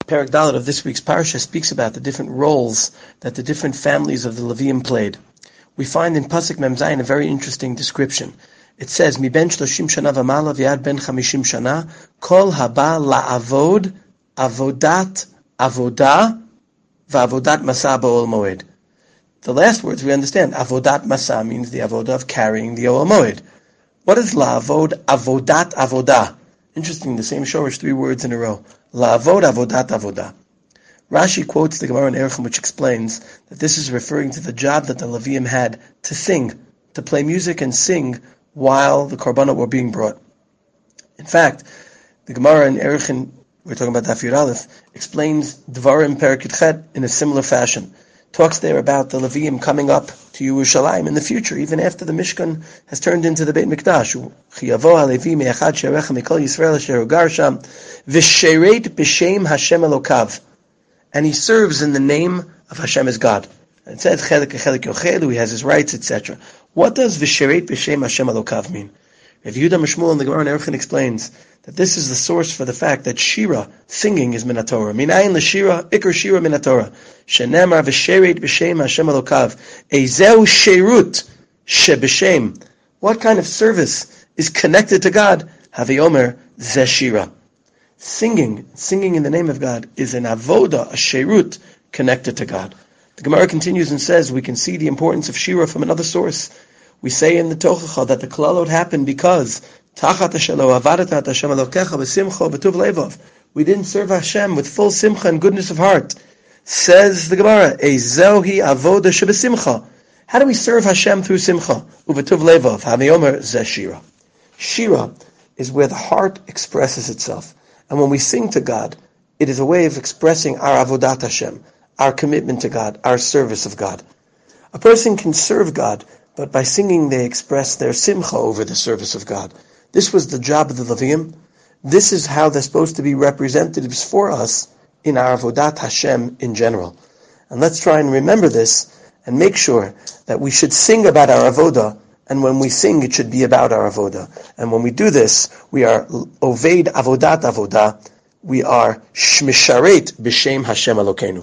Perek Dalet of this week's parsha speaks about the different roles that the different families of the Levium played. We find in Pasuk Mem Zayin a very interesting description. It says, "Mi ben 30 shana v'mala v'yad ben 50 shana, kol haba la'avod, avodat avodah, v'avodat masa ba'ol moed." The last words we understand. Avodat masa means the avodah of carrying the Ol Moed. What is la'avod, avodat avodah? Interesting, the same shorish, 3 words in a row. La'avod, avodat avodah. Rashi quotes the Gemara in Erechim, which explains that this is referring to the job that the Levium had to sing, to play music and sing while the korbanot were being brought. In fact, the Gemara in Erechim, we're talking about Daf Yud Aleph, explains Dvarim Perek Yud Chet in a similar fashion. Talks there about the Levium coming up to Yerushalayim in the future, even after the Mishkan has turned into the Beit Mikdash. Chiyavo halevi me'achad she'arecha mikol Yisrael asher ugar sham v'shereit b'shem Hashem Elokav, and he serves in the name of Hashem as God. And it says chelik yochelu, he has his rights, etc. What does v'shereit b'shem Hashem Elokav mean? Rav Yehuda Mishmuel in the Gemara in Erechim explains that this is the source for the fact that Shira, singing, is min haTorah. Minayin l'Shira, ikar Shira min haTorah. Shenemar v'shereit b'shem Hashem Elokav. Ezeu sherut sheb'shem. What kind of service is connected to God? Havi Omer ze Shira. Singing in the name of God is an avoda, a sherut, connected to God. The Gemara continues and says we can see the importance of Shira from another source. We say in the Tochacha that the Klalot happened because Tachat Shelo Avadat Hashem Elokecha b'simcha b'tuv levav. We didn't serve Hashem with full simcha and goodness of heart. Says the Gemara, Eizehi avoda shebesimcha. How do we serve Hashem through simcha? U'v'tuv levav. Ha'meyomer zeh shira. Shira is where the heart expresses itself. And when we sing to God, it is a way of expressing our avodat Hashem, our commitment to God, our service of God. A person can serve God, but by singing they express their simcha over the service of God. This was the job of the Levium. This is how they're supposed to be representatives for us in our avodat Hashem in general. And let's try and remember this and make sure that we should sing about our avodah, and when we sing it should be about our avodah. And when we do this, we are oved avodat avodah, we are shmisharet b'shem Hashem Elokeinu.